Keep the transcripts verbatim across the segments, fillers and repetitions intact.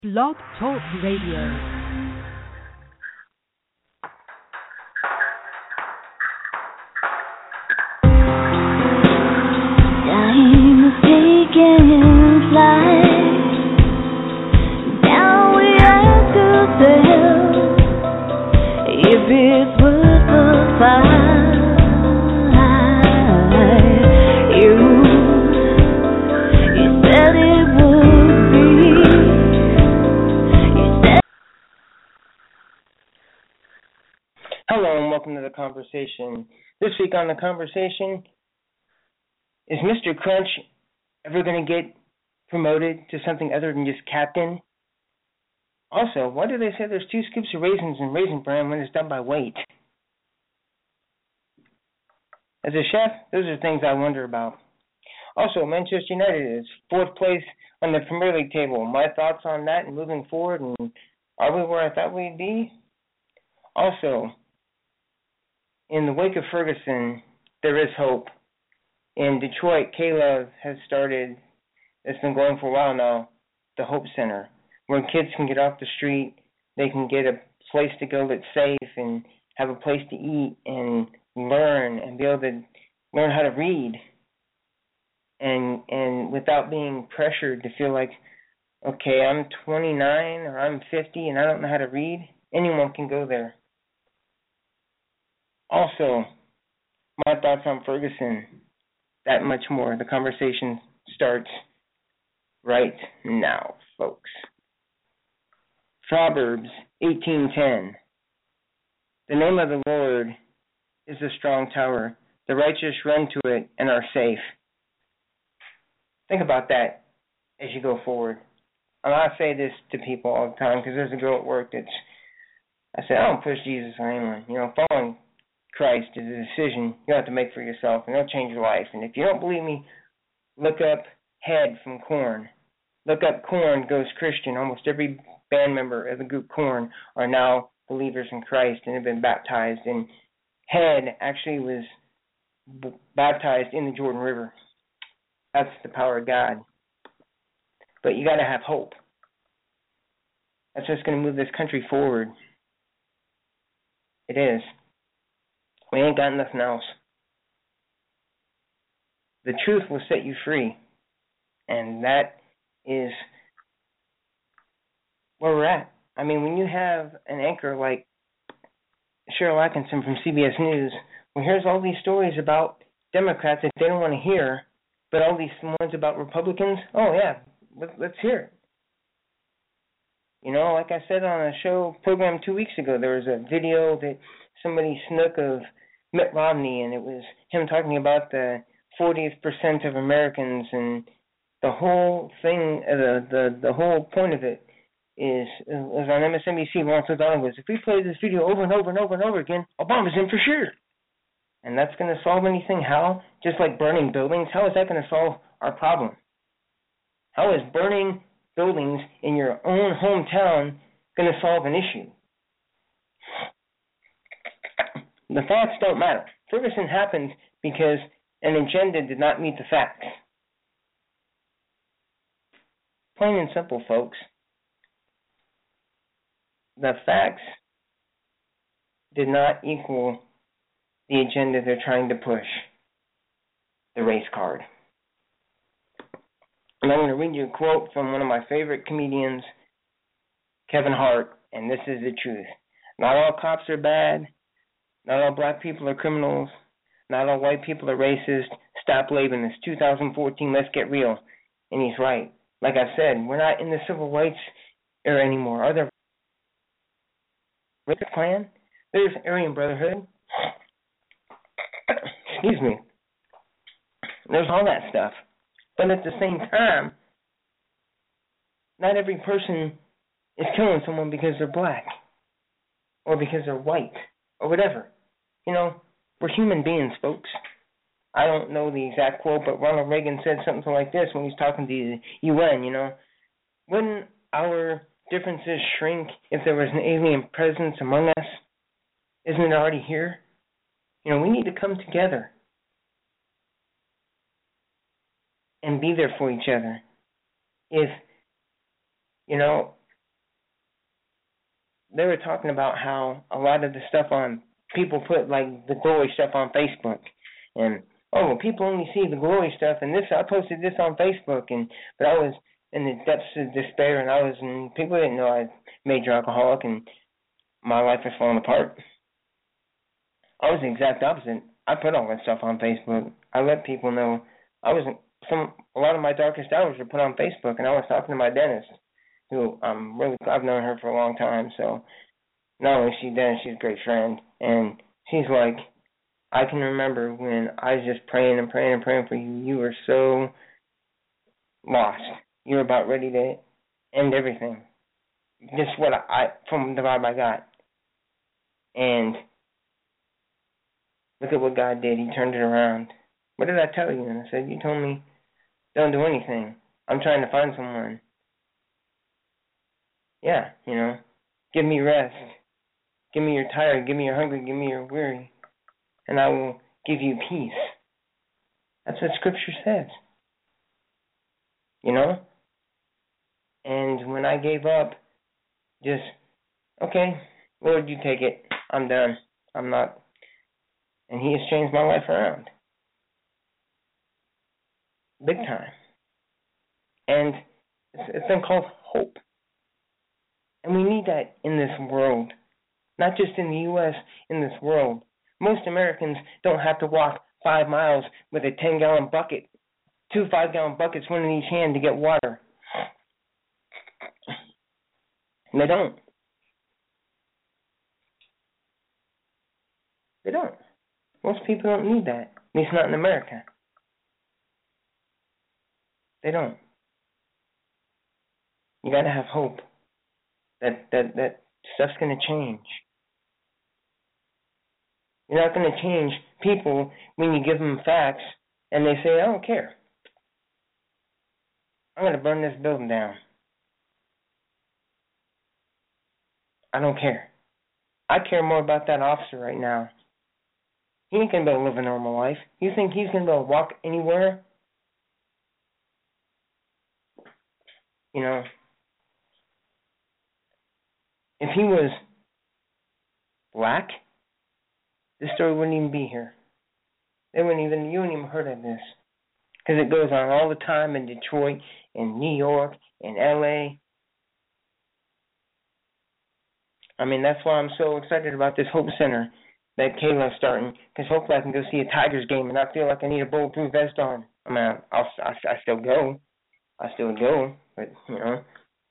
Blog Talk Radio. Time is taking flight. Now we ask ourselves if it's worth the fight. You, you said it would be. You said. Hello and welcome to the conversation. This week on the conversation, is Mister Crunch ever going to get promoted to something other than just captain? Also, why do they say there's two scoops of raisins in Raisin Bran when it's done by weight? As a chef, those are things I wonder about. Also, Manchester United is fourth place on the Premier League table. My thoughts on that and moving forward, and are we where I thought we'd be? Also, in the wake of Ferguson, there is hope. In Detroit, K-Love has started, it's been going for a while now, the Hope Center, where kids can get off the street, they can get a place to go that's safe and have a place to eat and learn and be able to learn how to read and and without being pressured to feel like, okay, I'm twenty-nine or I'm fifty and I don't know how to read. Anyone can go there. Also, my thoughts on Ferguson. That much more. The conversation starts right now, folks. Proverbs eighteen ten. The name of the Lord is a strong tower. The righteous run to it and are safe. Think about that as you go forward. And I say this to people all the time because there's a girl at work that's, I say, I don't push Jesus on anyone. You know, following Christ is a decision you have to make for yourself, and it'll change your life. And if you don't believe me, look up Head from Korn. Look up Korn Goes Christian. Almost every band member of the group Korn are now believers in Christ and have been baptized. And Head actually was b- baptized in the Jordan River. That's the power of God. But you got to have hope. That's what's going to move this country forward. It is. We ain't got nothing else. The truth will set you free. And that is where we're at. I mean, when you have an anchor like Cheryl Atkinson from C B S News, who hears all these stories about Democrats that they don't want to hear, but all these ones about Republicans, oh yeah, let, let's hear it. You know, like I said on a show program two weeks ago, there was a video that somebody snook of Mitt Romney, and it was him talking about the fortieth percent of Americans, and the whole thing, uh, the, the the whole point of it is, uh, was on M S N B C. Lawrence O'Donnell goes, if we play this video over and over and over and over again, Obama's in for sure. And that's going to solve anything? How? Just like burning buildings? How is that going to solve our problem? How is burning buildings in your own hometown going to solve an issue? The facts don't matter. Ferguson happened because an agenda did not meet the facts. Plain and simple, folks. The facts did not equal the agenda they're trying to push, the race card. And I'm going to read you a quote from one of my favorite comedians, Kevin Hart, and this is the truth. Not all cops are bad. Not all black people are criminals. Not all white people are racist. Stop labeling. It's two thousand fourteen. Let's get real. And he's right. Like I said, we're not in the civil rights era anymore. Are there race Klan? There's Aryan Brotherhood. Excuse me. There's all that stuff. But at the same time, not every person is killing someone because they're black or because they're white or whatever. You know, we're human beings, folks. I don't know the exact quote, but Ronald Reagan said something like this when he was talking to the U N, you know. Wouldn't our differences shrink if there was an alien presence among us? Isn't it already here? You know, we need to come together and be there for each other. If, you know, they were talking about how a lot of the stuff on people put like the glory stuff on Facebook, and oh, well, people only see the glory stuff, and this I posted this on Facebook, and but I was in the depths of despair, and I was, and people didn't know I major alcoholic, and my life was falling apart. I was the exact opposite. I put all that stuff on Facebook. I let people know I wasn't some. A lot of my darkest hours were put on Facebook, and I was talking to my dentist, who I'm really I've known her for a long time. So not only is she dentist, she's a great friend, and she's like, I can remember when I was just praying and praying and praying for you. You were so lost. You were about ready to end everything. Just what I, I from the vibe I got, and look at what God did. He turned it around. What did I tell you? And I said, you told me don't do anything. I'm trying to find someone. Yeah, you know, give me rest. Give me your tired. Give me your hungry. Give me your weary. And I will give you peace. That's what Scripture says. You know? And when I gave up, just, okay, Lord, you take it. I'm done. I'm not. And He has changed my life around. Big time. And it's, it's been called hope. And we need that in this world. Not just in the U S, in this world. Most Americans don't have to walk five miles with a ten-gallon bucket, two five-gallon buckets, one in each hand to get water. And they don't. They don't. Most people don't need that. At least not in America. They don't. You got to have hope that, that, that stuff's going to change. You're not going to change people when you give them facts and they say, I don't care. I'm going to burn this building down. I don't care. I care more about that officer right now. He ain't going to be able to live a normal life. You think he's going to be able to walk anywhere? You know, if he was black, this story wouldn't even be here. They wouldn't even, you wouldn't even heard of this. Because it goes on all the time in Detroit, in New York, in L A. I mean, that's why I'm so excited about this Hope Center that Kayla's starting. Because hopefully I can go see a Tigers game and not feel like I need a bulletproof vest on. I mean, I'll, I, I still go. I still go. But, you know,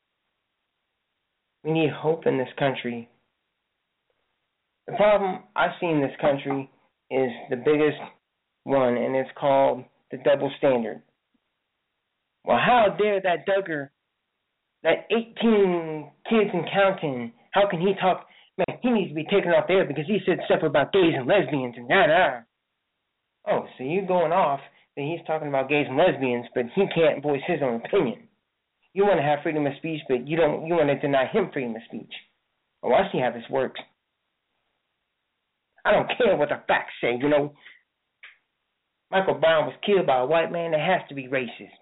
we need hope in this country. The problem I see in this country is the biggest one, and it's called the double standard. Well, how dare that Duggar, that eighteen kids and counting, how can he talk? Man, he needs to be taken off the air because he said stuff about gays and lesbians and da-da. Oh, so you're going off that he's talking about gays and lesbians, but he can't voice his own opinion. You want to have freedom of speech, but you don't. You want to deny him freedom of speech. Oh, I see how this works. I don't care what the facts say, you know. Michael Brown was killed by a white man. That has to be racist.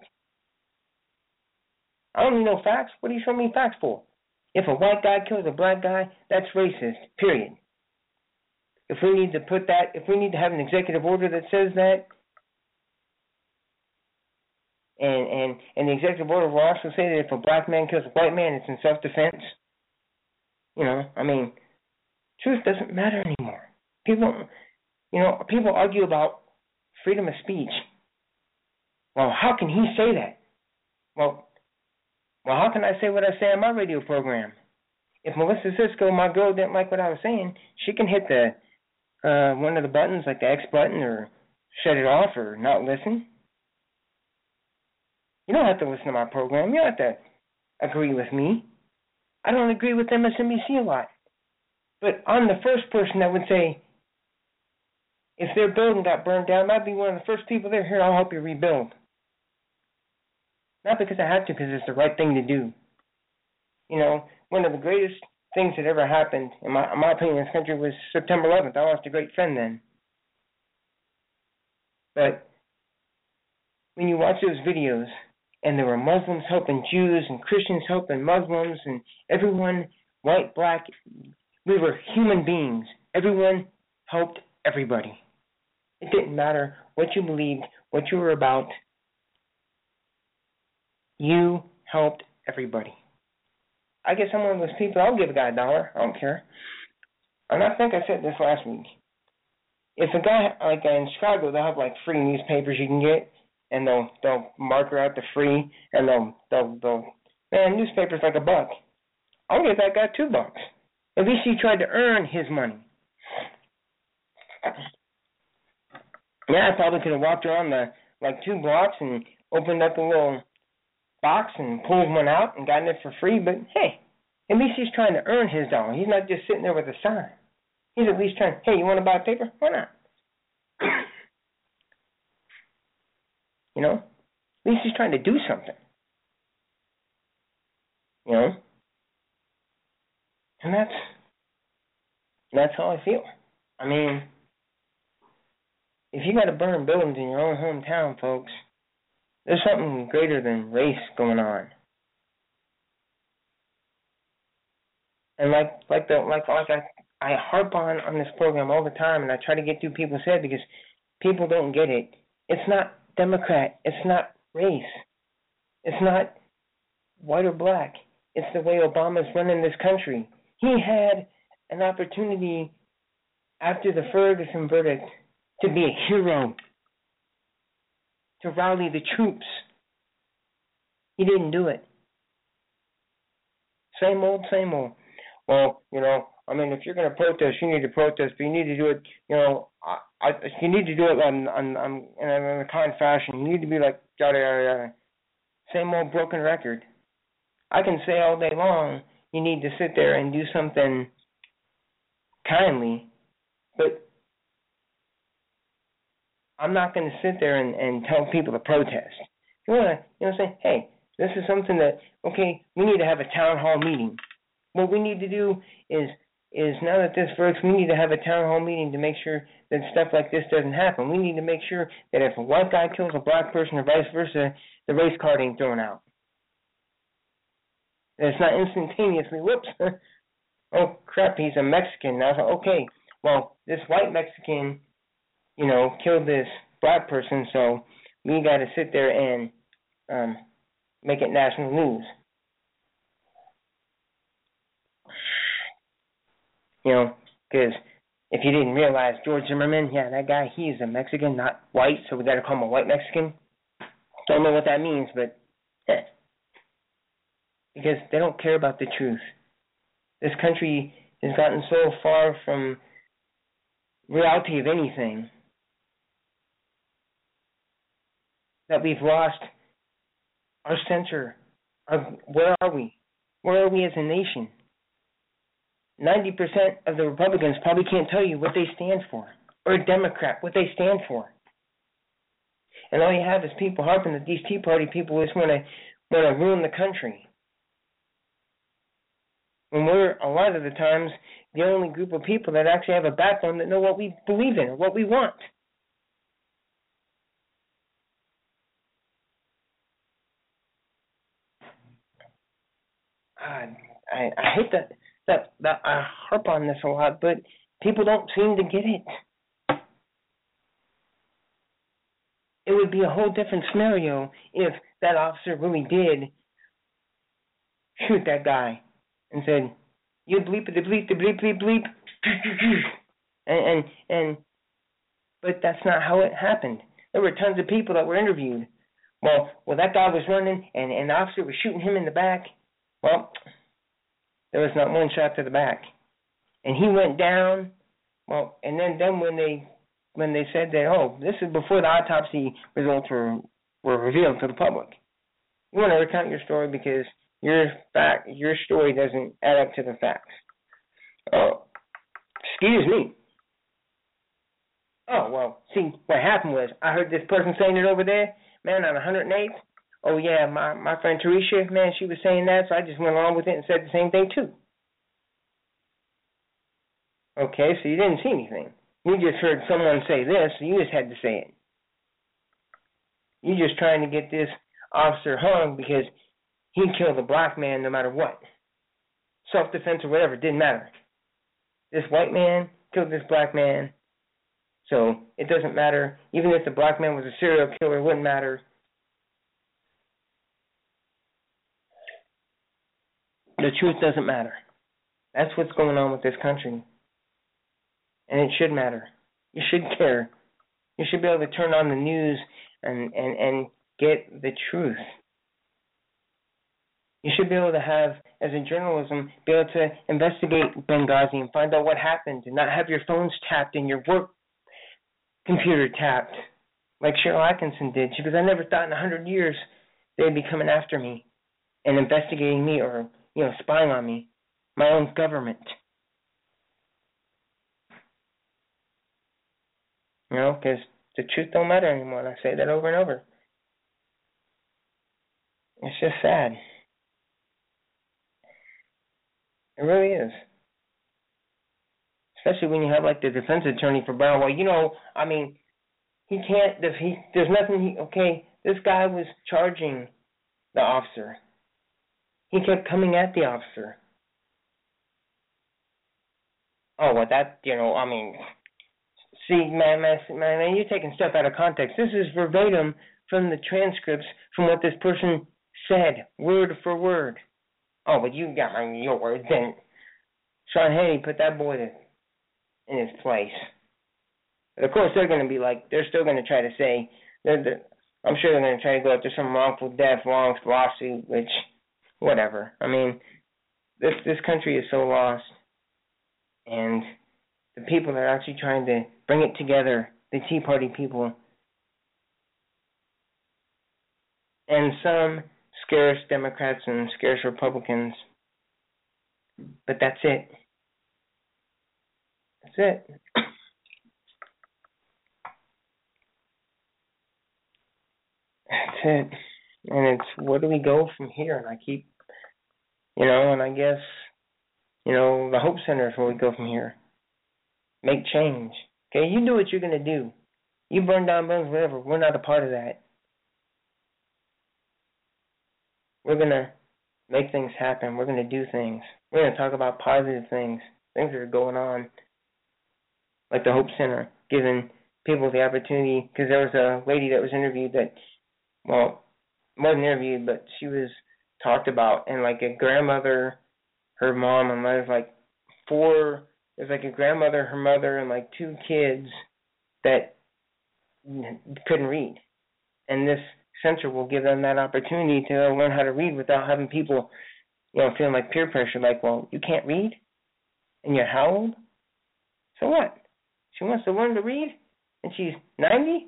I don't need no facts. What are you showing me facts for? If a white guy kills a black guy, that's racist, period. If we need to put that, if we need to have an executive order that says that, and and, and the executive order will also say that if a black man kills a white man, it's in self-defense. You know, I mean, truth doesn't matter anymore. People, you know, people argue about freedom of speech. Well, how can he say that? Well, well, how can I say what I say on my radio program? If Melissa Cisco, my girl, didn't like what I was saying, she can hit the uh, one of the buttons, like the X button, or shut it off, or not listen. You don't have to listen to my program. You don't have to agree with me. I don't agree with M S N B C a lot. But I'm the first person that would say, if their building got burned down, I'd be one of the first people there. Here, I'll help you rebuild. Not because I have to, because it's the right thing to do. You know, one of the greatest things that ever happened, in my, in my opinion, in this country was September eleventh. I lost a great friend then. But when you watch those videos, and there were Muslims helping Jews and Christians helping Muslims and everyone white, black, we were human beings. Everyone helped everybody. It didn't matter what you believed, what you were about. You helped everybody. I guess I'm one of those people, I'll give a guy a dollar. I don't care. And I think I said this last week. If a guy, like in Chicago, they'll have like free newspapers you can get, and they'll they'll marker out the free, and they'll they'll they'll man, newspaper's like a buck. I'll give that guy two bucks. At least he tried to earn his money. Yeah, I probably could have walked around the like two blocks and opened up a little box and pulled one out and gotten it for free. But hey, at least he's trying to earn his dollar. He's not just sitting there with a sign. He's at least trying. Hey, you want to buy a paper? Why not? You know, at least he's trying to do something. You know, and that's that's how I feel. I mean, if you got to burn buildings in your own hometown, folks, there's something greater than race going on. And like like the like like I I harp on on this program all the time, and I try to get through people's head because people don't get it. It's not Democrat. It's not race. It's not white or black. It's the way Obama's running this country. He had an opportunity after the Ferguson verdict to be a hero, to rally the troops. He didn't do it. Same old, same old. Well, you know, I mean, if you're going to protest, you need to protest, but you need to do it, you know, I, I, you need to do it on, on, on, in, a, in a kind fashion. You need to be like, yada, yada, yada. Same old broken record. I can say all day long, you need to sit there and do something kindly, but I'm not going to sit there and, and tell people to protest. You want to, you know, say, hey, this is something that, okay, we need to have a town hall meeting. What we need to do is, is now that this works, we need to have a town hall meeting to make sure that stuff like this doesn't happen. We need to make sure that if a white guy kills a black person or vice versa, the race card ain't thrown out. And it's not instantaneously, whoops, oh crap, he's a Mexican. And I was like, okay, well, this white Mexican, you know, killed this black person, so we got to sit there and um, make it national news. You know, because if you didn't realize, George Zimmerman, yeah, that guy, he is a Mexican, not white, so we got to call him a white Mexican. Don't know what that means, but eh. Because they don't care about the truth. This country has gotten so far from reality of anything that we've lost our center of where are we? Where are we as a nation? ninety percent of the Republicans probably can't tell you what they stand for, or a Democrat, what they stand for. And all you have is people harping that these Tea Party people just want to want to ruin the country. When we're, a lot of the times, the only group of people that actually have a backbone that know what we believe in or what we want. God, I, I hate that, that, that I harp on this a lot, but people don't seem to get it. It would be a whole different scenario if that officer really did shoot that guy and said, you bleep the bleep the bleep bleep bleep, and, and and but that's not how it happened. There were tons of people that were interviewed. Well, well, that guy was running, and, and the officer was shooting him in the back. Well, there was not one shot to the back, and he went down. Well, and then, then when they when they said that, oh, this is before the autopsy results were were revealed to the public. You want to recount your story because your fact, your story doesn't add up to the facts. Oh, excuse me. Oh, well, see, what happened was I heard this person saying it over there, man, on one hundred eighth. Oh, yeah, my, my friend Teresa, man, she was saying that, so I just went along with it and said the same thing, too. Okay, so you didn't see anything. You just heard someone say this, so you just had to say it. You're just trying to get this officer hung because he killed a black man no matter what. self-defense or whatever. It didn't matter. This white man killed this black man, so it doesn't matter. Even if the black man was a serial killer, it wouldn't matter. The truth doesn't matter. That's what's going on with this country. And it should matter. You should care. You should be able to turn on the news and, and, and get the truth. You should be able to have, as in journalism, be able to investigate Benghazi and find out what happened and not have your phones tapped and your work computer tapped like Cheryl Atkinson did. Because I never thought in a hundred years they'd be coming after me and investigating me or, you know, spying on me. My own government. You know, because the truth don't matter anymore. And I say that over and over. It's just sad. It really is. Especially when you have, like, the defense attorney for Brown. Well, you know, I mean, he can't, he, there's nothing, he, okay, this guy was charging the officer. He kept coming at the officer. Oh, well, that, you know, I mean, see, man, man, man, man, you're taking stuff out of context. This is verbatim from the transcripts from what this person said, word for word. Oh, but you got my your word. Then Sean Hannity put that boy in his place. But of course, they're going to be like, they're still going to try to say, they're, they're, I'm sure they're going to try to go after some wrongful death, wrong lawsuit, which, whatever. I mean, this this country is so lost. And the people that are actually trying to bring it together, the Tea Party people, and some scarce Democrats and scarce Republicans, but that's it. That's it. That's it. And it's, where do we go from here? And I keep, you know, and I guess, you know, the Hope Center is where we go from here. Make change. Okay, you do what you're going to do. You burn down buildings, whatever. We're not a part of that. We're going to make things happen. We're going to do things. We're going to talk about positive things, things that are going on, like the Hope Center, giving people the opportunity, because there was a lady that was interviewed that, well, wasn't interviewed, but she was talked about, and like a grandmother, her mom, and there's like four, there's like a grandmother, her mother, and like two kids that couldn't read. And this center will give them that opportunity to learn how to read without having people, you know, feeling like peer pressure, like, well, you can't read? And you're how old? So what? She wants to learn to read? And she's ninety?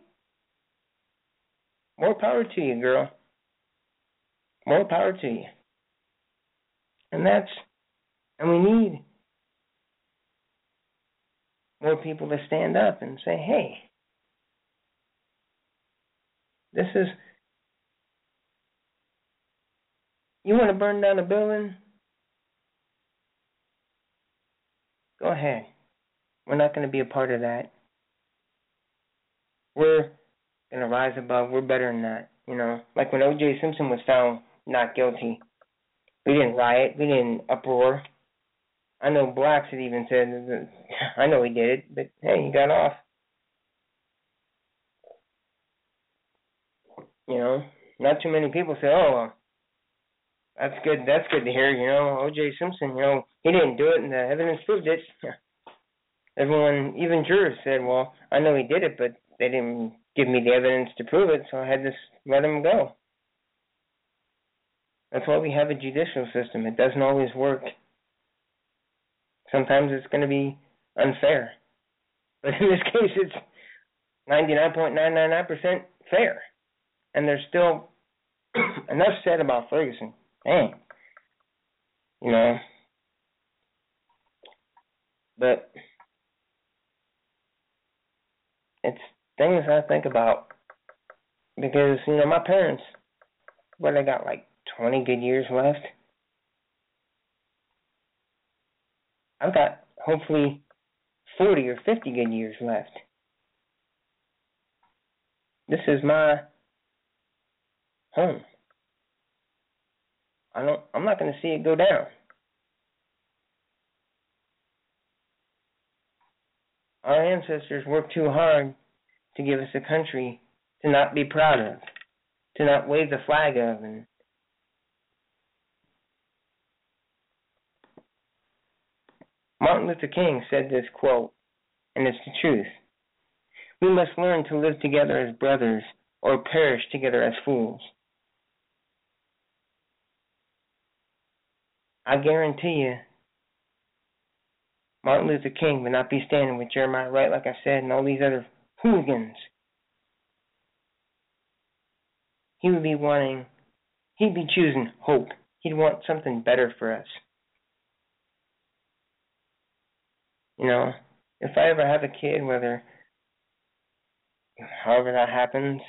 More power to you, girl. More power to you. And that's, and we need more people to stand up and say, hey, this is, you want to burn down a building? Go ahead. We're not going to be a part of that. We're going to rise above. We're better than that. You know, like when O J Simpson was found not guilty, we didn't riot. We didn't uproar. I know blacks had even said, that, I know he did it, but hey, he got off. You know, not too many people say, oh, well, that's good. That's good to hear. You know, O J Simpson, you know, he didn't do it, and the evidence proved it. Everyone, even jurors, said, well, I know he did it, but they didn't give me the evidence to prove it, so I had to let him go. That's why we have a judicial system. It doesn't always work. Sometimes it's going to be unfair. But in this case, it's ninety-nine point nine nine nine percent fair. And there's still enough said about Ferguson. Dang. You know. But it's things I think about. Because, you know, my parents, what, they got like twenty good years left. I've got hopefully forty or fifty good years left. This is my home. I don't I'm not going to see it go down. Our ancestors worked too hard to give us a country to not be proud of, to not wave the flag of. And Martin Luther King said this quote, and it's the truth. We must learn to live together as brothers or perish together as fools. I guarantee you, Martin Luther King would not be standing with Jeremiah Wright, like I said, and all these other hooligans. He would be wanting, he'd be choosing hope. He'd want something better for us. You know, if I ever have a kid, whether, however that happens,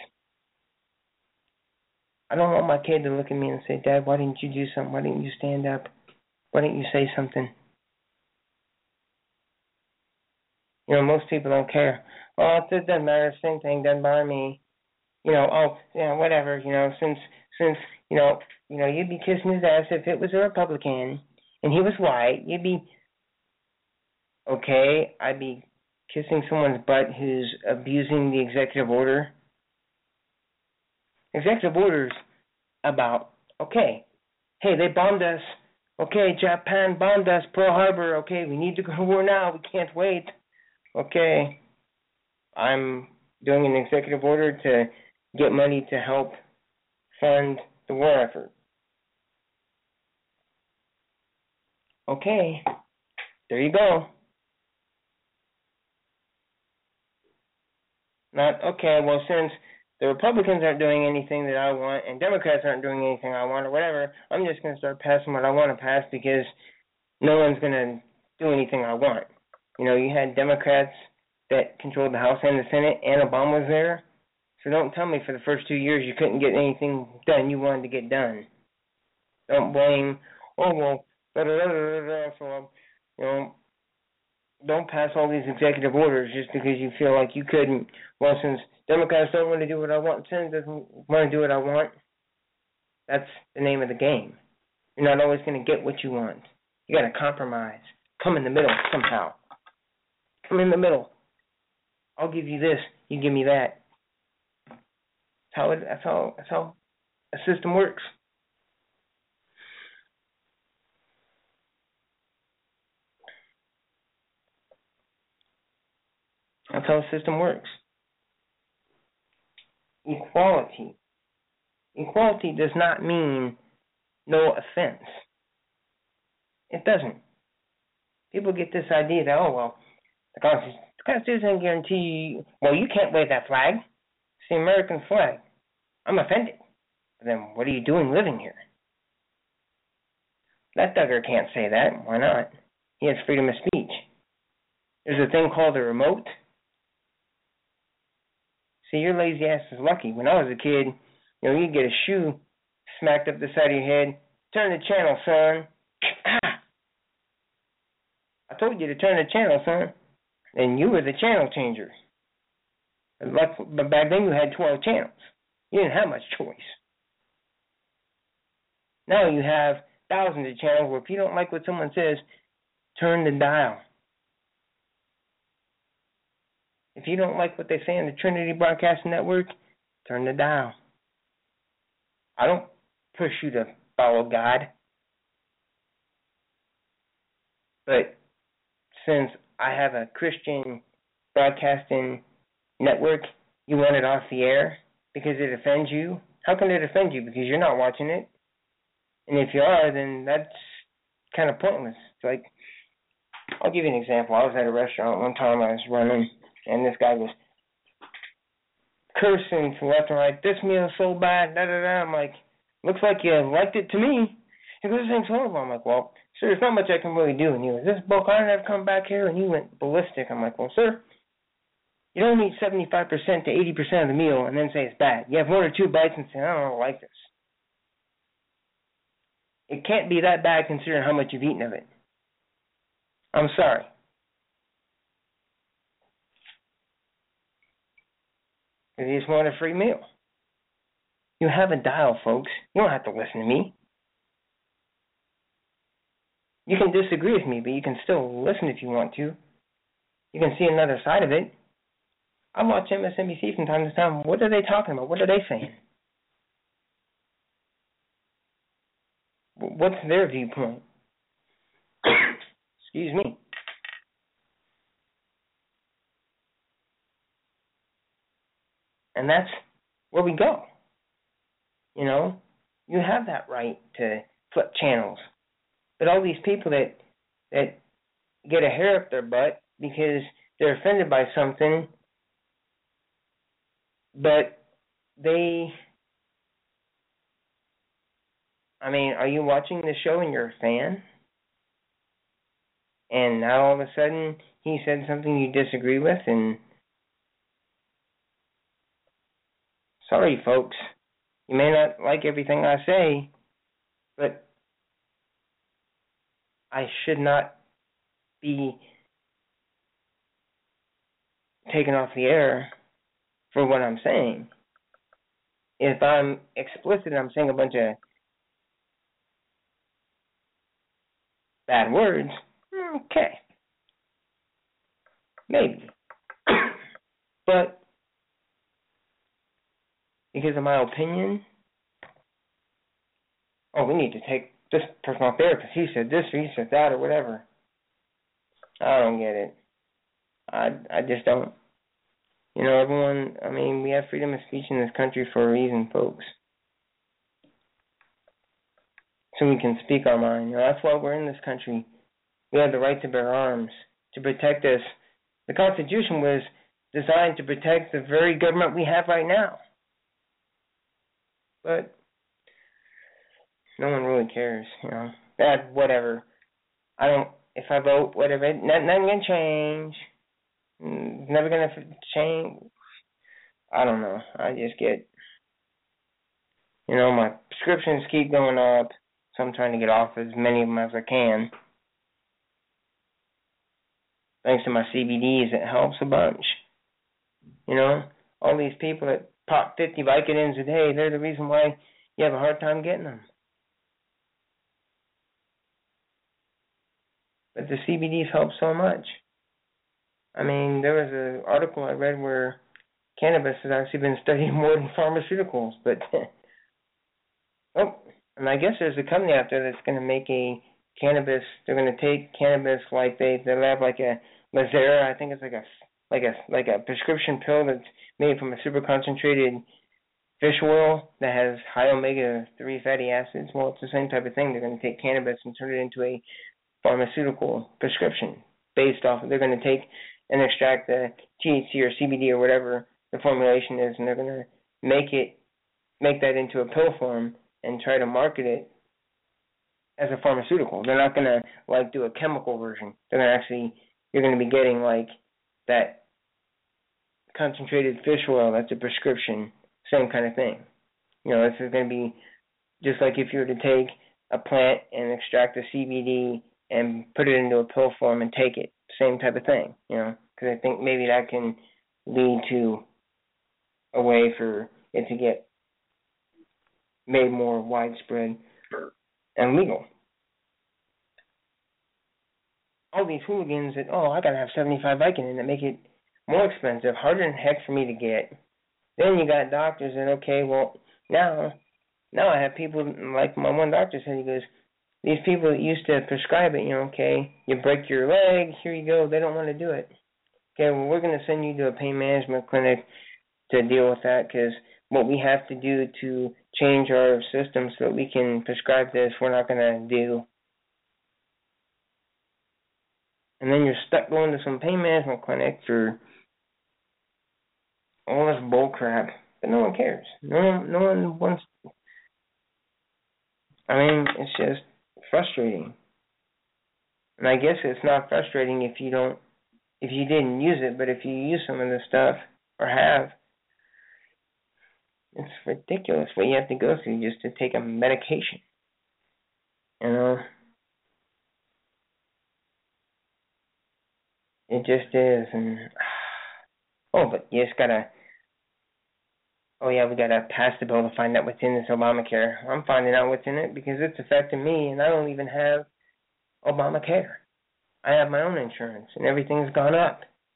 I don't want my kid to look at me and say, Dad, why didn't you do something? Why didn't you stand up? Why didn't you say something? You know, most people don't care. Oh, it doesn't matter. Same thing doesn't bother me. You know, oh, yeah, whatever. You know, since since you know, you know, you'd be kissing his ass if it was a Republican and he was white. You'd be okay. I'd be kissing someone's butt who's abusing the executive order. Executive orders about okay, hey, they bombed us. Okay, Japan bombed us, Pearl Harbor. Okay, we need to go to war now. We can't wait. Okay, I'm doing an executive order to get money to help fund the war effort. Okay, there you go. Not, okay, well, since the Republicans aren't doing anything that I want and Democrats aren't doing anything I want or whatever, I'm just going to start passing what I want to pass because no one's going to do anything I want. You know, you had Democrats that controlled the House and the Senate, and Obama was there. So don't tell me for the first two years you couldn't get anything done you wanted to get done. Don't blame, oh, well, da da da da da, so, you know, don't pass all these executive orders just because you feel like you couldn't. Well, since Democrats don't want to do what I want, Senate doesn't want to do what I want, that's the name of the game. You're not always going to get what you want. You got to compromise. Come in the middle somehow. Come in the middle. I'll give you this. You give me that. That's how it, that's how that's how a system works. That's how a system works. Equality. Equality does not mean no offense. It doesn't. People get this idea that, oh, well, the Constitution, the Constitution doesn't guarantee you, well, you can't wave that flag. It's the American flag. I'm offended. But then what are you doing living here? That Duggar can't say that. Why not? He has freedom of speech. There's a thing called a remote. See, your lazy ass is lucky. When I was a kid, you know, you'd get a shoe smacked up the side of your head. Turn the channel, son. I told you to turn the channel, son. And you were the channel changer. But back then you had twelve channels. You didn't have much choice. Now you have thousands of channels where if you don't like what someone says, turn the dial. If you don't like what they say on the Trinity Broadcasting Network, turn the dial. I don't push you to follow God. But since I have a Christian broadcasting network, you want it off the air because it offends you? How can it offend you? Because you're not watching it. And if you are, then that's kind of pointless. It's like, I'll give you an example. I was at a restaurant one time I was running, and this guy was cursing to left and right. This meal is so bad, da da da. I'm like, looks like you liked it to me. He goes, this thing's horrible. I'm like, well, sir, there's not much I can really do. And he goes, this bulk, I don't have to come back here. And he went ballistic. I'm like, well, sir, you don't eat seventy-five percent to eighty percent of the meal and then say it's bad. You have one or two bites and say, I don't like this. It can't be that bad considering how much you've eaten of it. I'm sorry. Because you just want a free meal. You have a dial, folks. You don't have to listen to me. You can disagree with me, but you can still listen if you want to. you can see another side of it. I watch M S N B C from time to time. What are they talking about? What are they saying? What's their viewpoint? Excuse me. And that's where we go. You know, you have that right to flip channels. But all these people that that get a hair up their butt because they're offended by something, but they, I mean, are you watching the show and you're a fan? And now all of a sudden he said something you disagree with, and sorry, folks, you may not like everything I say, but I should not be taken off the air for what I'm saying. If I'm explicit, I'm saying a bunch of bad words, okay, maybe. But because of my opinion, oh, we need to take this person off there because he said this or he said that or whatever. I don't get it. I, I just don't. You know, everyone, I mean, we have freedom of speech in this country for a reason, folks. So we can speak our mind. You know, that's why we're in this country. We have the right to bear arms, to protect us. The Constitution was designed to protect the very government we have right now. But no one really cares, you know. That, whatever. I don't, if I vote, whatever, nothing, nothing can change. It's never going to change. I don't know. I just get, you know, my prescriptions keep going up, so I'm trying to get off as many of them as I can. Thanks to my C B Ds, it helps a bunch. You know, all these people that pop fifty Vicodins a day, they're the reason why you have a hard time getting them. But the C B Ds help so much. I mean, there was an article I read where cannabis has actually been studied more than pharmaceuticals. But, oh, and I guess there's a company out there that's going to make a cannabis, they're going to take cannabis like they, they'll have like a Lazera, I think it's like a, like a, like a prescription pill that's made from a super concentrated fish oil that has high omega three fatty acids. Well, it's the same type of thing. They're going to take cannabis and turn it into a pharmaceutical prescription based off of, they're going to take and extract the T H C or C B D or whatever the formulation is, and they're going to make it, make that into a pill form and try to market it as a pharmaceutical. They're not going to like do a chemical version. They're going to actually, you're going to be getting like that concentrated fish oil that's a prescription, same kind of thing. You know, this is going to be just like if you were to take a plant and extract the C B D and put it into a pill form and take it. Same type of thing, you know, because I think maybe that can lead to a way for it to get made more widespread and legal. All these hooligans that, oh, I got to have seventy-five Vicodin that make it more expensive, harder than heck for me to get. Then you got doctors that, okay, well, now, now I have people, like my one doctor said, he goes, these people that used to prescribe it, you know, okay, you break your leg, here you go, they don't want to do it. Okay, well, we're going to send you to a pain management clinic to deal with that, because what we have to do to change our system so that we can prescribe this, we're not going to do. And then you're stuck going to some pain management clinic for all this bull crap, but no one cares. No one, no one wants. I mean, it's just frustrating. And I guess it's not frustrating if you don't, if you didn't use it, but if you use some of this stuff or have, it's ridiculous what you have to go through just to take a medication. You know? It just is. And oh, but you just gotta, oh yeah, we gotta pass the bill to find out what's in this Obamacare. I'm finding out what's in it because it's affecting me, and I don't even have Obamacare. I have my own insurance, and everything's gone up.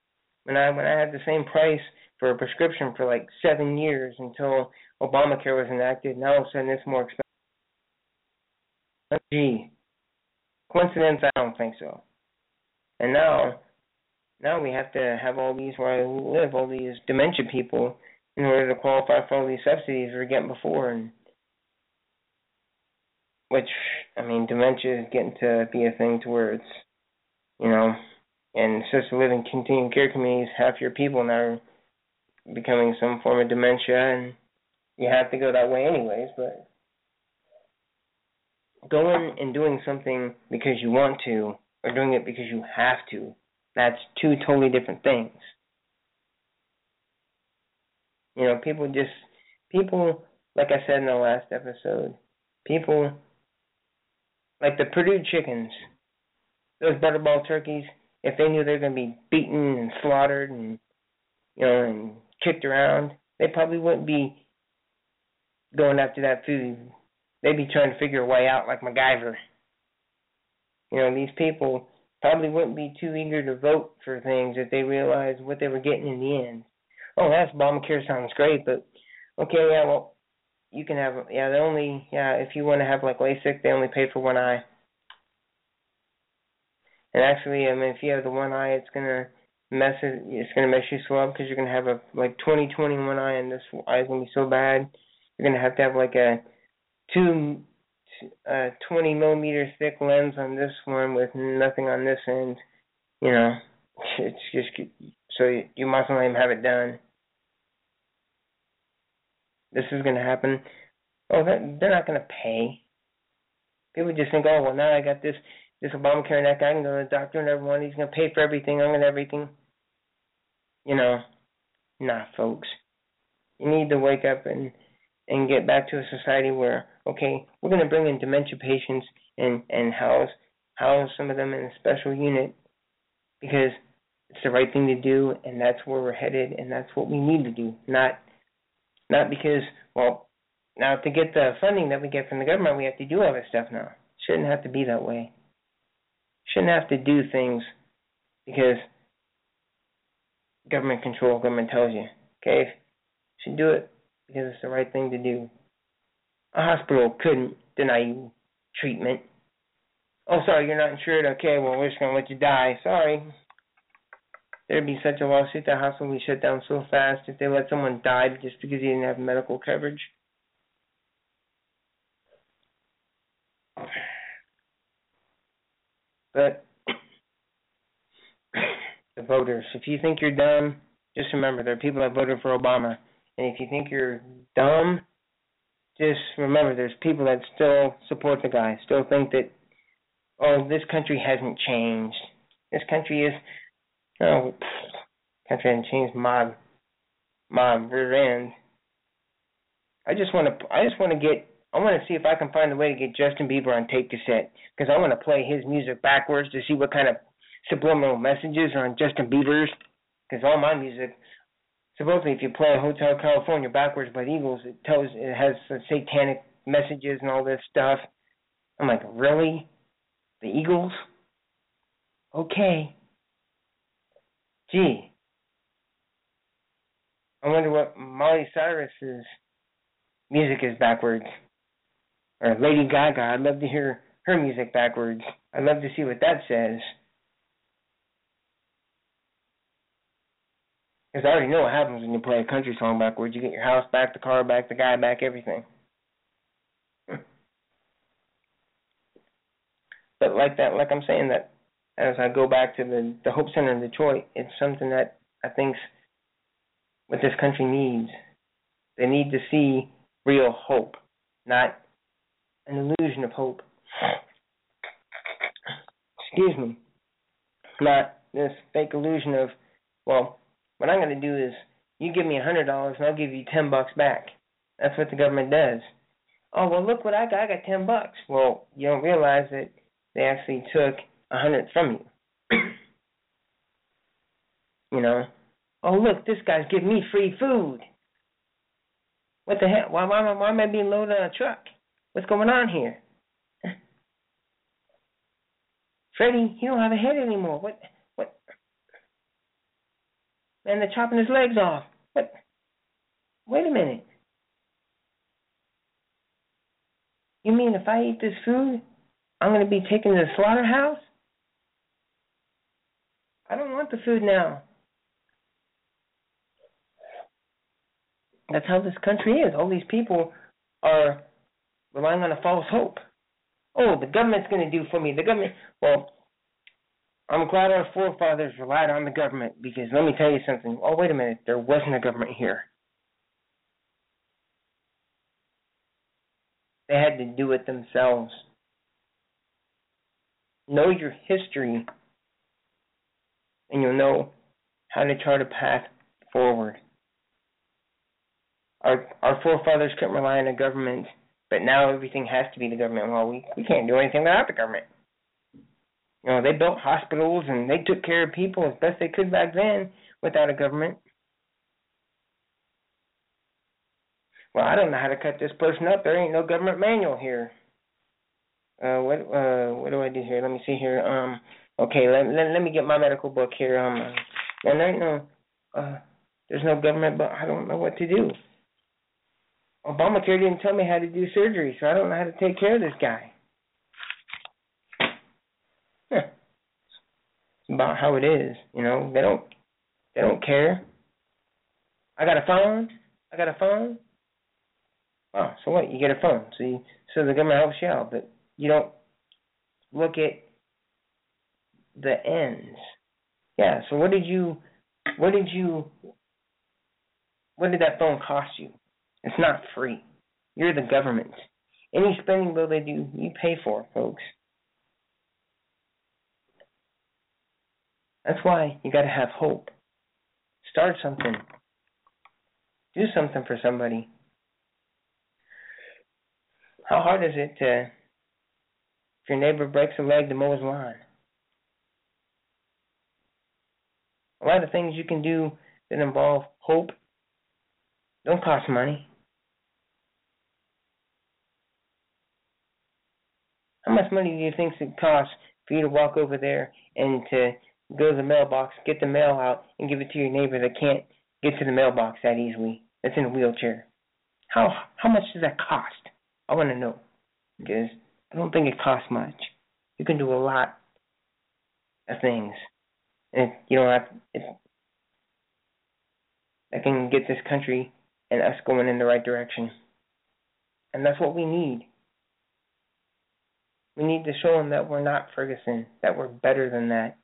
When I when I had the same price for a prescription for like seven years until Obamacare was enacted, now all of a sudden it's more expensive. Gee, coincidence? I don't think so. And now, now we have to have all these where I live, all these dementia people, in order to qualify for all these subsidies we were getting before, and which, I mean, dementia is getting to be a thing to where it's, you know, and assisted living continuing care communities, half your people now are becoming some form of dementia, and you have to go that way anyways, but going and doing something because you want to, or doing it because you have to, that's two totally different things. You know, people just, people, like I said in the last episode, people, like the Purdue chickens, those butterball turkeys, if they knew they were going to be beaten and slaughtered and, you know, and kicked around, they probably wouldn't be going after that food. They'd be trying to figure a way out like MacGyver. You know, these people probably wouldn't be too eager to vote for things if they realized what they were getting in the end. Oh, that's Obamacare sounds great, but okay, yeah, well, you can have, yeah, they only, yeah, if you want to have like LASIK, they only pay for one eye. And actually, I mean, if you have the one eye, it's gonna mess it, it's gonna mess you so up because you're gonna have a like twenty twenty one eye, and this eye is gonna be so bad. You're gonna have to have like a two, uh, twenty millimeter thick lens on this one with nothing on this end. You know, it's just so you, you must not even have it done. This is gonna happen. Oh, that, they're not gonna pay. People just think, oh, well, now I got this. This Obamacare and that guy, I can go to the doctor and everyone, he's going to pay for everything, I'm going to everything. You know, nah, folks. You need to wake up and, and get back to a society where, okay, we're going to bring in dementia patients and, and house, house some of them in a special unit because it's the right thing to do and that's where we're headed and that's what we need to do. Not, not because, well, now to get the funding that we get from the government, we have to do all this stuff now. Shouldn't have to be that way. Shouldn't have to do things because government control, government tells you. Okay, should do it because it's the right thing to do. A hospital couldn't deny you treatment. Oh, sorry, you're not insured. Okay, well, we're just going to let you die. Sorry. There'd be such a lawsuit that hospital would be shut down so fast if they let someone die just because he didn't have medical coverage. But the voters, if you think you're dumb, just remember there are people that voted for Obama. And if you think you're dumb, just remember there's people that still support the guy, still think that, oh, this country hasn't changed. This country is, oh, country hasn't changed my, my rear end. I just want to, I just want to get, I want to see if I can find a way to get Justin Bieber on tape cassette because I want to play his music backwards to see what kind of subliminal messages are on Justin Bieber's. Because all my music, supposedly if you play Hotel California backwards by the Eagles, it tells it has satanic messages and all this stuff. I'm like, really? The Eagles? Okay. Gee. I wonder what Miley Cyrus's music is backwards. Or Lady Gaga, I'd love to hear her music backwards. I'd love to see what that says. Because I already know what happens when you play a country song backwards. You get your house back, the car back, the guy back, everything. But like that, like I'm saying, that as I go back to the, the Hope Center in Detroit, it's something that I think's what this country needs. They need to see real hope, not an illusion of hope. Excuse me. Not this fake illusion of, well, what I'm going to do is you give me one hundred dollars and I'll give you ten bucks back. That's what the government does. Oh, well, look what I got. I got ten bucks. Well, you don't realize that they actually took one hundred from you. You know? Oh, look, this guy's giving me free food. What the hell? Why, why, why am I being loaded on a truck? What's going on here? Freddie, you don't have a head anymore. What? What? Man, they're chopping his legs off. But wait a minute. You mean if I eat this food, I'm going to be taken to the slaughterhouse? I don't want the food now. That's how this country is. All these people are relying on a false hope. Oh, the government's going to do for me. The government. Well, I'm glad our forefathers relied on the government because let me tell you something. Oh, wait a minute. There wasn't a government here. They had to do it themselves. Know your history, and you'll know how to chart a path forward. Our our forefathers couldn't rely on the government, but now everything has to be the government. Well, we, we can't do anything without the government. You know, they built hospitals and they took care of people as best they could back then without a government. Well, I don't know how to cut this person up. There ain't no government manual here. Uh, what uh, what do I do here? Let me see here. Um, okay, let let, let me get my medical book here. Um, and there ain't no, uh, there's no government, but I don't know what to do. Obamacare didn't tell me how to do surgery, so I don't know how to take care of this guy. Huh. It's about how it is, you know. They don't, they don't care. I got a phone. I got a phone. Oh, so what? You get a phone. So, you, so the government helps you out, but you don't look at the ends. Yeah. So what did you? What did you? What did that phone cost you? It's not free. You're the government. Any spending bill they do, you pay for, folks. That's why you got to have hope. Start something. Do something for somebody. How hard is it to, if your neighbor breaks a leg, to mow his lawn? A lot of things you can do that involve hope don't cost money. How much money do you think it costs for you to walk over there and to go to the mailbox, get the mail out, and give it to your neighbor that can't get to the mailbox that easily, that's in a wheelchair? How how much does that cost? I want to know, because I don't think it costs much. You can do a lot of things, and you don't have it, that can get this country and us going in the right direction. And that's what we need. We need to show them that we're not Ferguson, that we're better than that.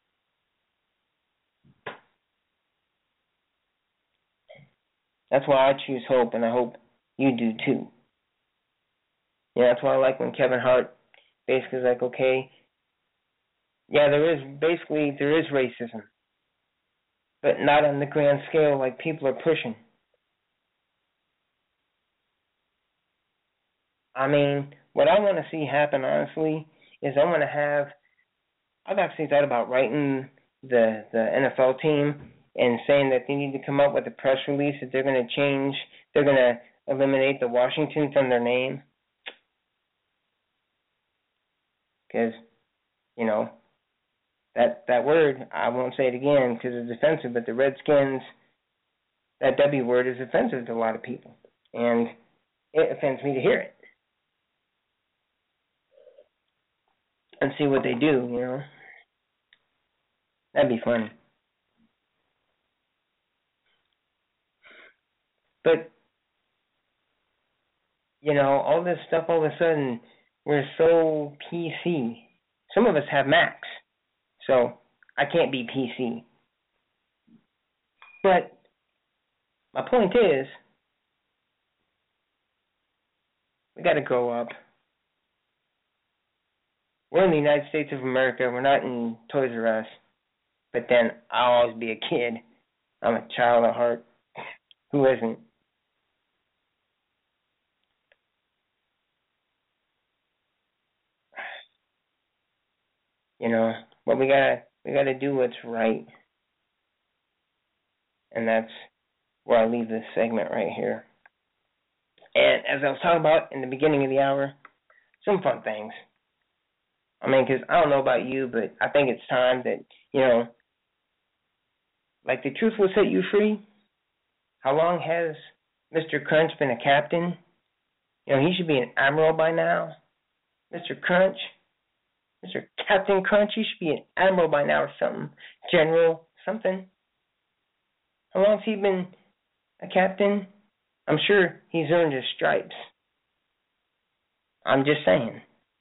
That's why I choose hope, and I hope you do too. Yeah, that's why I like when Kevin Hart basically is like, okay, yeah, there is, basically, there is racism, but not on the grand scale like people are pushing. I mean, what I want to see happen, honestly, is I want to have, I've actually thought about writing the, the N F L team and saying that they need to come up with a press release that they're going to change, they're going to eliminate the Washington from their name. Because, you know, that that word, I won't say it again because it's offensive, but the Redskins, that W word is offensive to a lot of people. And it offends me to hear it. And see what they do, you know. That'd be funny. But, you know, all this stuff, all of a sudden, we're so P C. Some of us have Macs, so I can't be P C. But my point is, we got to grow up. We're in the United States of America. We're not in Toys R Us. But then I'll always be a kid. I'm a child at heart. Who isn't? You know, but we gotta we gotta do what's right. And that's where I leave this segment right here. And as I was talking about in the beginning of the hour, some fun things. I mean, because I don't know about you, but I think it's time that, you know, like the truth will set you free. How long has Mister Crunch been a captain? You know, he should be an admiral by now. Mister Crunch, Mister Captain Crunch, he should be an admiral by now or something. General, something. How long has he been a captain? I'm sure he's earned his stripes. I'm just saying.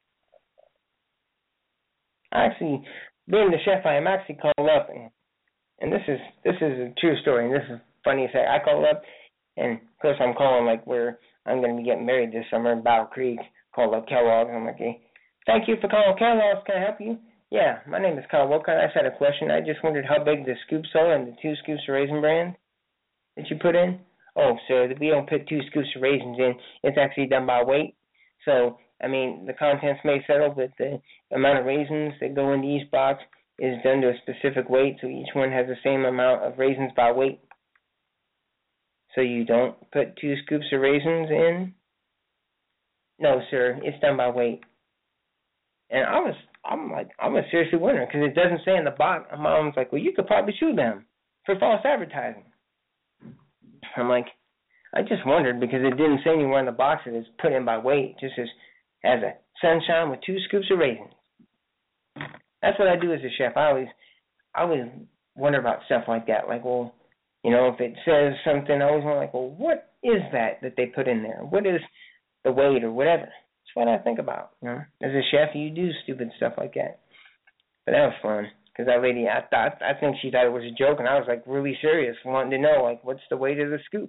Actually, being the chef, I am actually called up, and, and this is this is a true story, and this is funny to say. I called up, and of course I'm calling like where I'm going to be getting married this summer in Battle Creek. Called up Kellogg's. I'm like, hey, thank you for calling Kellogg's. Can I help you? Yeah, my name is Kyle Wolcott. I just had a question. I just wondered how big the scoops are and the two scoops of Raisin Bran that you put in. Oh, so we don't put two scoops of raisins in. It's actually done by weight. So, I mean, the contents may settle, but the amount of raisins that go into each box is done to a specific weight, so each one has the same amount of raisins by weight. So you don't put two scoops of raisins in? No, sir, it's done by weight. And I was, I'm like, I was seriously wondering, because it doesn't say in the box. My mom's like, well, you could probably sue them for false advertising. I'm like, I just wondered, because it didn't say anywhere in the box that it's put in by weight. It just says, has a sunshine with two scoops of raisins. That's what I do as a chef. I always, I always wonder about stuff like that. Like, well, you know, if it says something, I always want like, well, what is that that they put in there? What is the weight or whatever? That's what I think about. You know, as a chef, you do stupid stuff like that. But that was fun. Because that lady, I thought, I think she thought it was a joke, and I was like really serious, wanting to know like what's the weight of the scoop.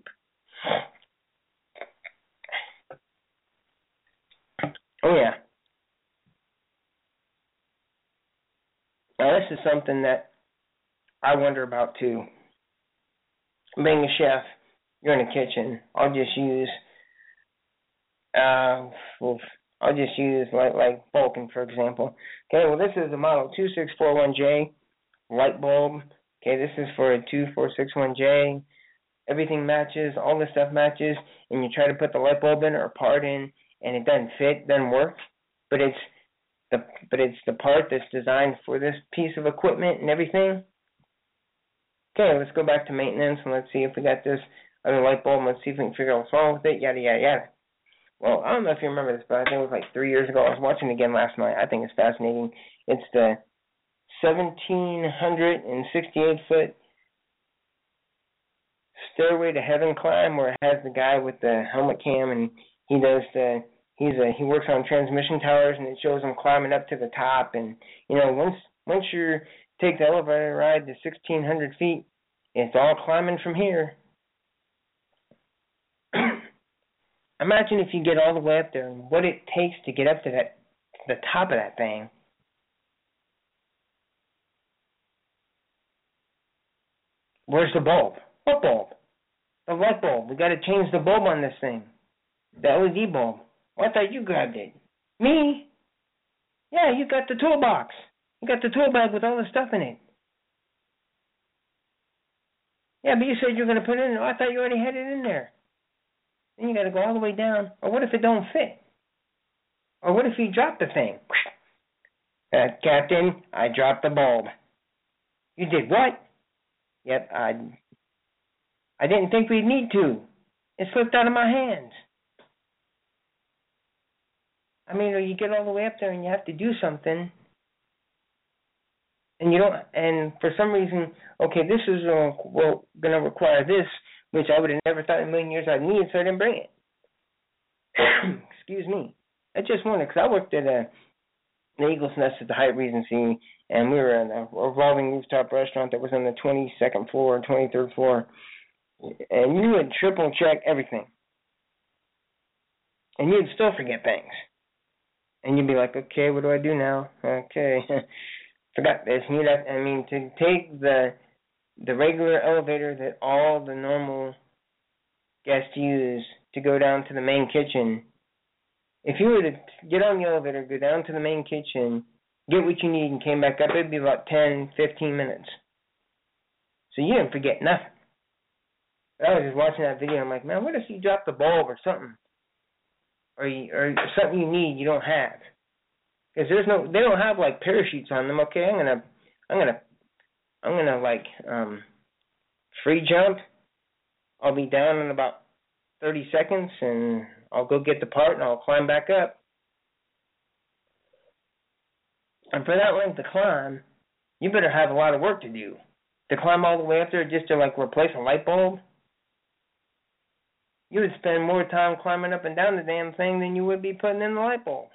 Oh yeah. Now this is something that I wonder about too. Being a chef, you're in the kitchen. I'll just use, uh, well, I'll just use like like Vulcan for example. Okay, well this is the model two six four one J light bulb. Okay, this is for a two four six one J. Everything matches, all the stuff matches, and you try to put the light bulb in or part in, and it doesn't fit, doesn't work. But it's the but it's the part that's designed for this piece of equipment and everything. Okay, let's go back to maintenance and let's see if we got this other light bulb. Let's see if we can figure out what's wrong with it. Yada yada yada. Well, I don't know if you remember this, but I think it was like three years ago. I was watching it again last night. I think it's fascinating. It's the seventeen sixty-eight foot Stairway to Heaven climb, where it has the guy with the helmet cam, and he does the he's a he works on transmission towers, and it shows him climbing up to the top. And you know, once once you take the elevator ride to sixteen hundred feet, it's all climbing from here. Imagine if you get all the way up there and what it takes to get up to that the top of that thing. Where's the bulb? What bulb? The light bulb. We got to change the bulb on this thing. The L E D bulb. Well, I thought you grabbed it. Me? Yeah, you got the toolbox. You got the tool bag with all the stuff in it. Yeah, but you said you were going to put it in. I thought you already had it in there. Then you got to go all the way down. Or what if it don't fit? Or what if you drop the thing? Uh, Captain, I dropped the bulb. You did what? Yep, I... I didn't think we'd need to. It slipped out of my hands. I mean, you get all the way up there and you have to do something, and you don't. And for some reason, okay, this is uh, well going to require this, which I would have never thought in a million years I'd need, so I didn't bring it. Excuse me. I just wondered because I worked at a the Eagle's Nest at the Hyatt Regency, and we were in a revolving rooftop restaurant that was on the twenty-second floor, twenty-third floor. And you would triple check everything. And you'd still forget things. And you'd be like, okay, what do I do now? Okay, forgot this. And you'd have, I mean, to take the the regular elevator that all the normal guests use to go down to the main kitchen, if you were to get on the elevator, go down to the main kitchen, get what you need, and came back up, it'd be about ten, fifteen minutes. So you didn't forget nothing. I was just watching that video, and I'm like, man, what if you drop the bulb or something? Or you, or something you need you don't have? Because there's no, they don't have like parachutes on them. Okay, I'm gonna, I'm gonna, I'm gonna like um, free jump. I'll be down in about thirty seconds, and I'll go get the part, and I'll climb back up. And for that length to climb, you better have a lot of work to do. To climb all the way up there just to, like, replace a light bulb, you would spend more time climbing up and down the damn thing than you would be putting in the light bulb.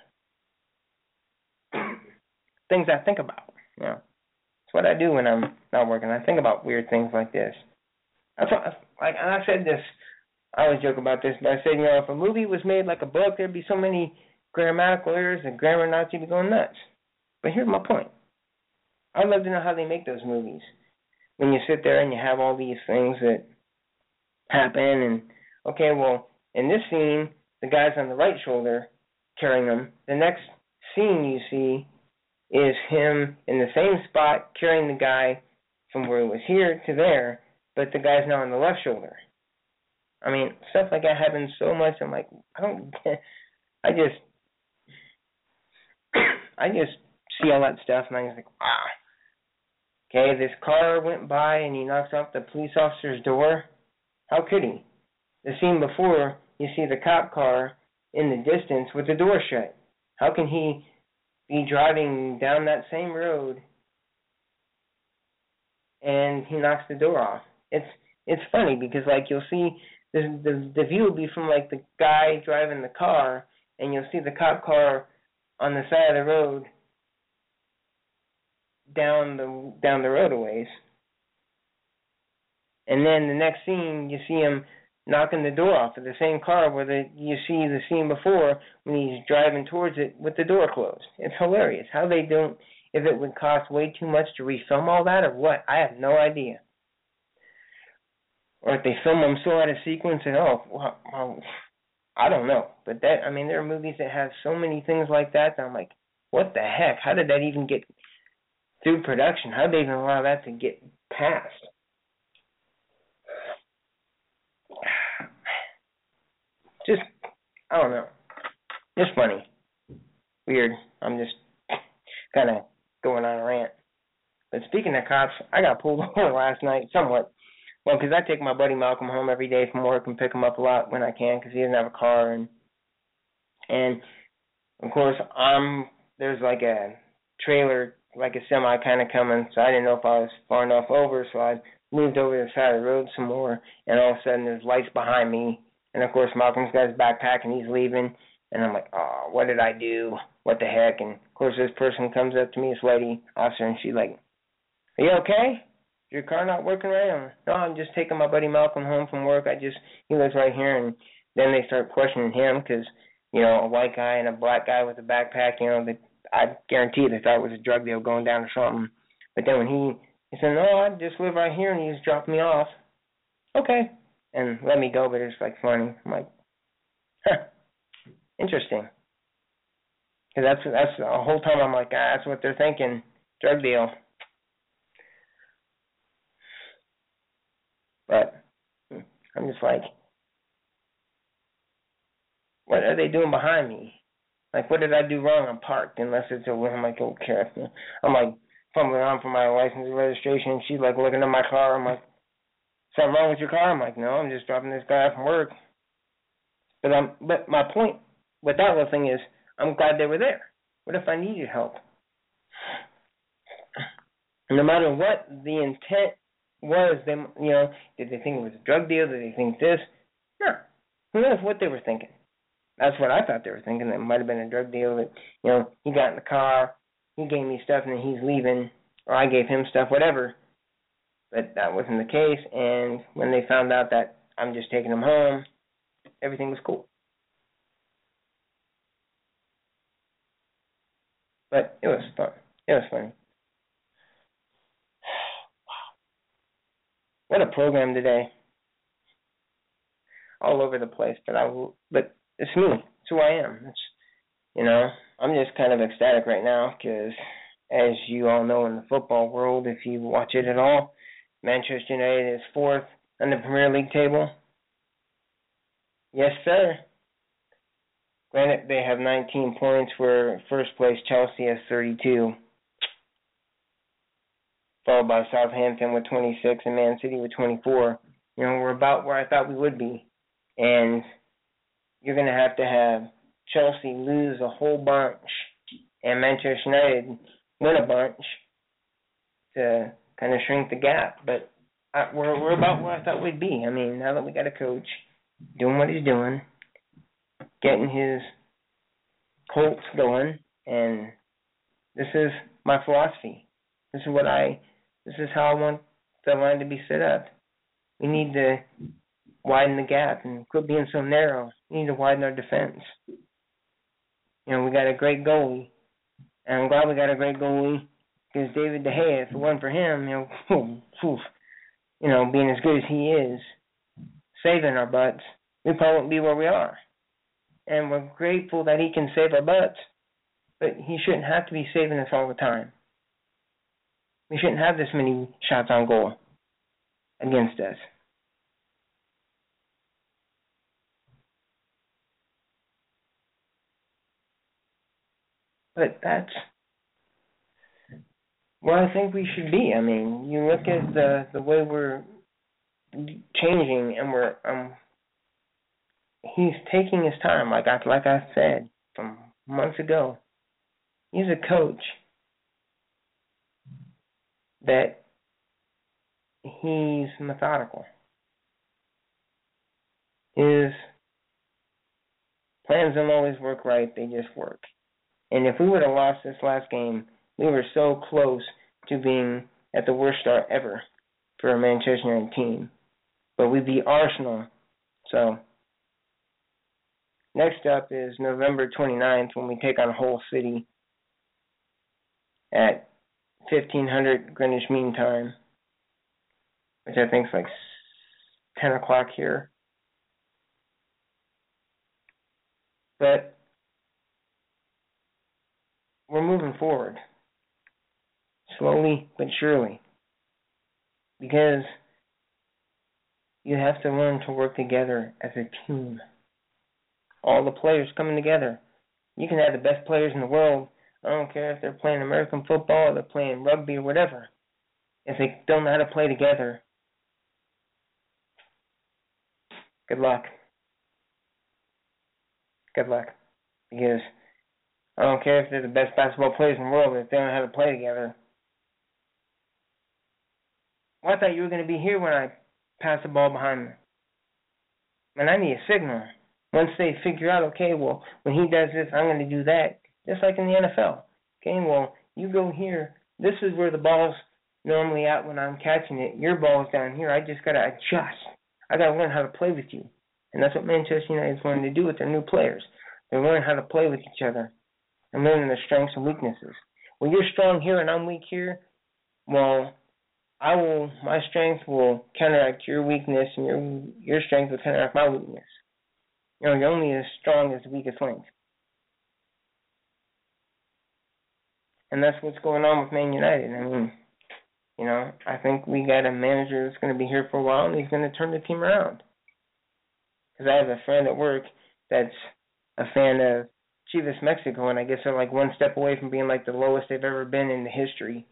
Things I think about, you know. It's what I do when I'm not working. I think about weird things like this. That's what, like, and I said this, I always joke about this, but I said, you know, if a movie was made like a book, there'd be so many grammatical errors and grammar Nazi would be going nuts. But here's my point. I'd love to know how they make those movies. When you sit there and you have all these things that happen, and, okay, well, in this scene, the guy's on the right shoulder carrying him. The next scene you see is him in the same spot carrying the guy from where he was here to there, but the guy's now on the left shoulder. I mean, stuff like that happens so much. I'm like, I don't get, I just, I just see all that stuff, and I'm just like, wow. Okay, this car went by, and he knocks off the police officer's door. How could he? The scene before, you see the cop car in the distance with the door shut. How can he be driving down that same road and he knocks the door off? It's it's funny because, like, you'll see the the, the view will be from, like, the guy driving the car, and you'll see the cop car on the side of the road down the down the road a ways. And then the next scene, you see him knocking the door off of the same car where the, you see the scene before when he's driving towards it with the door closed. It's hilarious how they don't, if it would cost way too much to refilm all that or what, I have no idea. Or if they film them so out of sequence and, oh, well, well, I don't know. But that, I mean, there are movies that have so many things like that that I'm like, what the heck? How did that even get through production? How did they even allow that to get passed? Just, I don't know. Just funny. Weird. I'm just kind of going on a rant. But speaking of cops, I got pulled over last night somewhat. Well, because I take my buddy Malcolm home every day from work and pick him up a lot when I can because he doesn't have a car. And, and of course, I'm, there's like a trailer, like a semi kind of coming, so I didn't know if I was far enough over, so I moved over to the side of the road some more, and all of a sudden there's lights behind me. And, of course, Malcolm's got his backpack, and he's leaving. And I'm like, oh, what did I do? What the heck? And, of course, this person comes up to me, this lady, officer, and she's like, are you okay? Is your car not working right? I'm like, no, I'm just taking my buddy Malcolm home from work. I just, he lives right here. And then they start questioning him because, you know, a white guy and a black guy with a backpack, you know, they, I guarantee they thought it was a drug deal going down or something. But then when he, he said, no, I just live right here, and he just dropped me off. Okay. And let me go, but it's like funny. I'm like, huh, interesting. Because that's, that's the whole time I'm like, ah, that's what they're thinking, drug deal. But I'm just like, what are they doing behind me? Like, what did I do wrong? I'm parked, unless it's a, I'm like, okay. I'm like, fumbling around for my license and registration, and she's like looking at my car. I'm like, something wrong with your car? I'm like, no, I'm just dropping this guy off from work. But I'm, but my point with that little thing is, I'm glad they were there. What if I needed help? No matter what the intent was, they, you know, did they think it was a drug deal? Did they think this? No. Who knows what they were thinking? That's what I thought they were thinking. It might have been a drug deal that, you know, he got in the car, he gave me stuff, and then he's leaving, or I gave him stuff, whatever. But that wasn't the case, and when they found out that I'm just taking him home, everything was cool. But it was fun. It was funny. Wow. What a program today. All over the place, but I but it's me. It's who I am. It's, you know, I'm just kind of ecstatic right now because, as you all know in the football world, if you watch it at all, Manchester United is fourth on the Premier League table. Yes, sir. Granted, they have nineteen points, where first place Chelsea has thirty-two. followed by Southampton with twenty-six and Man City with twenty-four. You know, we're about where I thought we would be. And you're going to have to have Chelsea lose a whole bunch and Manchester United win a bunch to kind of shrink the gap. But I, we're we're about where I thought we'd be. I mean, now that we got a coach doing what he's doing, getting his Colts going, and this is my philosophy. This is what I, this is how I want the line to be set up. We need to widen the gap and quit being so narrow. We need to widen our defense. You know, we got a great goalie, and I'm glad we got a great goalie because David De Gea, if it wasn't for him, you know, you know, being as good as he is, saving our butts, we probably wouldn't be where we are. And we're grateful that he can save our butts, but he shouldn't have to be saving us all the time. We shouldn't have this many shots on goal against us. But that's where I think we should be. I mean, you look at the, the way we're changing, and we're um, he's taking his time, like I like I said from months ago. He's a coach that he's methodical. His plans don't always work right, they just work. And if we would have lost this last game, we were so close to being at the worst start ever for a Manchester United team. But we beat Arsenal. So next up is November twenty-ninth when we take on Hull City at fifteen hundred Greenwich Mean Time, which I think is like ten o'clock here. But we're moving forward, slowly but surely, because you have to learn to work together as a team. All the players coming together. You can have the best players in the world. I don't care if they're playing American football or they're playing rugby or whatever. If they don't know how to play together, good luck. Good luck. Because I don't care if they're the best basketball players in the world, but if they don't know how to play together. Well, I thought you were going to be here when I pass the ball behind me. And I need a signal. Once they figure out, okay, well, when he does this, I'm going to do that. Just like in the N F L. Okay, well, you go here. This is where the ball's normally at when I'm catching it. Your ball's down here. I just got to adjust. I got to learn how to play with you. And that's what Manchester United is wanting to do with their new players. They're learning how to play with each other and learning their strengths and weaknesses. When you're strong here and I'm weak here, well, I will. My strength will counteract your weakness, and your your strength will counteract my weakness. You know, you're only as strong as the weakest link. And that's what's going on with Man United. I mean, you know, I think we got a manager that's going to be here for a while, and he's going to turn the team around. Because I have a friend at work that's a fan of Chivas Mexico, and I guess they're like one step away from being like the lowest they've ever been in the history.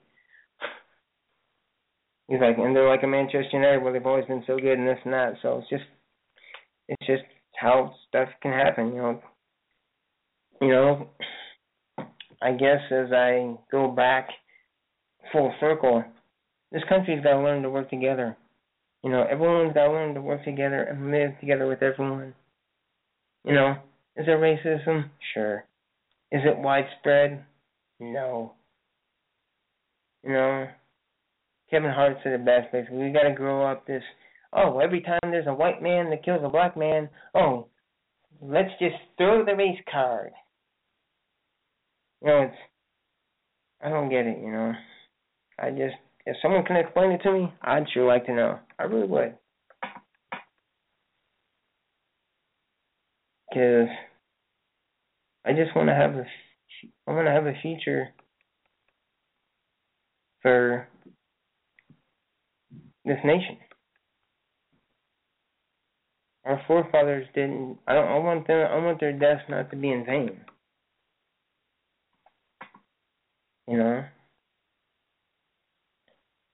He's like, and they're like a Manchester United where they've always been so good and this and that. So it's just, it's just how stuff can happen, you know. You know, I guess as I go back full circle, this country's got to learn to work together. You know, everyone's got to learn to work together and live together with everyone. You know, is there racism? Sure. Is it widespread? No. You know, Kevin Hart said it best, basically. We got to grow up this, oh, every time there's a white man that kills a black man, oh, let's just throw the race card. You know, it's, I don't get it, you know. I just, if someone can explain it to me, I'd sure like to know. I really would. Because I just want to have a, I want to have a future for this nation. Our forefathers didn't. I don't. I want them. I want their deaths not to be in vain. You know.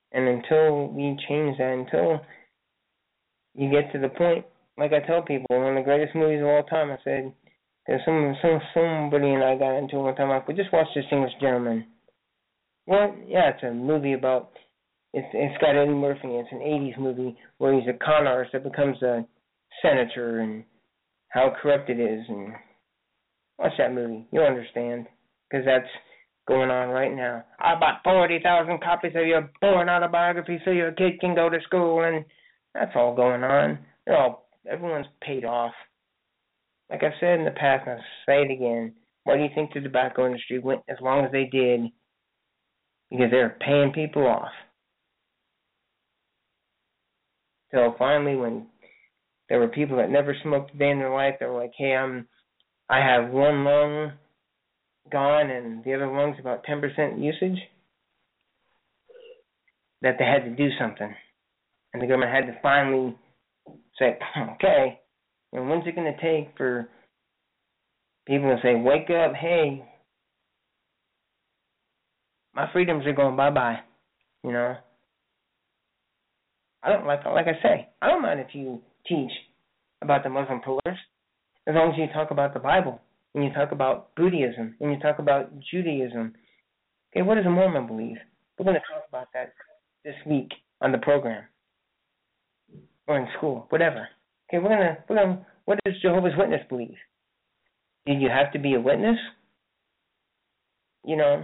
And until we change that, until you get to the point, like I tell people, one of the greatest movies of all time, I said, there's some, some somebody and I got into it one time, I said, just watch This English Gentleman. Well, yeah, it's a movie about, it's it's got Eddie Murphy, it's an eighties movie where he's a con artist that becomes a senator and how corrupt it is. And watch that movie. You'll understand, because that's going on right now. I bought forty thousand copies of your boring autobiography so your kid can go to school, and that's all going on. They're all, everyone's paid off. Like I've said in the past, and I'll say it again, why do you think the tobacco industry went as long as they did? Because they're paying people off. So finally, when there were people that never smoked a day in their life, they were like, hey, I'm, I have one lung gone and the other lung's about ten percent usage, that they had to do something. And the government had to finally say, okay, and when's it going to take for people to say, wake up, hey, my freedoms are going bye-bye, you know? I don't, like like I say, I don't mind if you teach about the Muslim pillars, as long as you talk about the Bible, and you talk about Buddhism, and you talk about Judaism. Okay, what does a Mormon believe? We're going to talk about that this week on the program, or in school, whatever. Okay, we're gonna we're gonna. What does Jehovah's Witness believe? Did you have to be a witness? You know,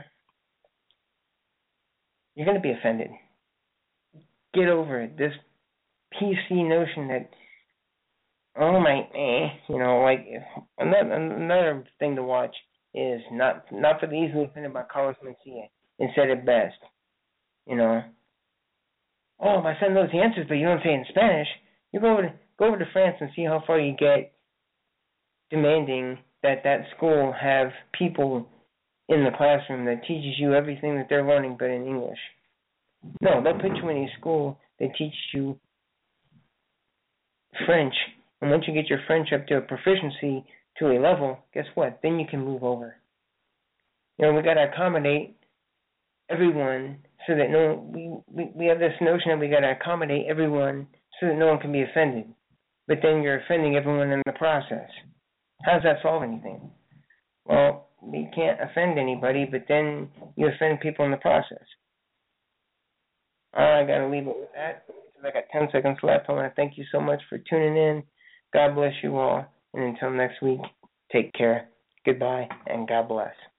you're going to be offended. Get over it. This P C notion that, oh my, eh, you know, like another another thing to watch is not not for the easily offended by Carlos Mencia. It said it best, you know. Oh, my son knows the answers, but you don't say it in Spanish. You go over to, go over to France and see how far you get demanding that that school have people in the classroom that teaches you everything that they're learning, but in English. No, they'll put you in a school that teaches you French, and once you get your French up to a proficiency to a level, guess what? Then you can move over. You know, we got to accommodate everyone so that no, we, we we have this notion that we got to accommodate everyone so that no one can be offended. But then you're offending everyone in the process. How does that solve anything? Well, you can't offend anybody, but then you offend people in the process. I got to leave it with that. I got ten seconds left. I want to thank you so much for tuning in. God bless you all. And until next week, take care. Goodbye, and God bless.